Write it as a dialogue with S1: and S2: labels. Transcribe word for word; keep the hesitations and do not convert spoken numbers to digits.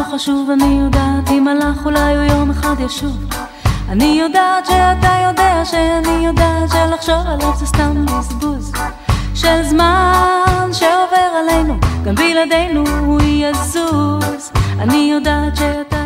S1: חשוב, אני יודעת, אם הלך אולי הוא יום אחד ישוב. אני יודעת שאתה יודע שאני יודעת שלחשוב עליו זה סתם בזבוז של זמן שעובר עלינו, גם בלעדינו הוא יזוז. אני יודעת שאתה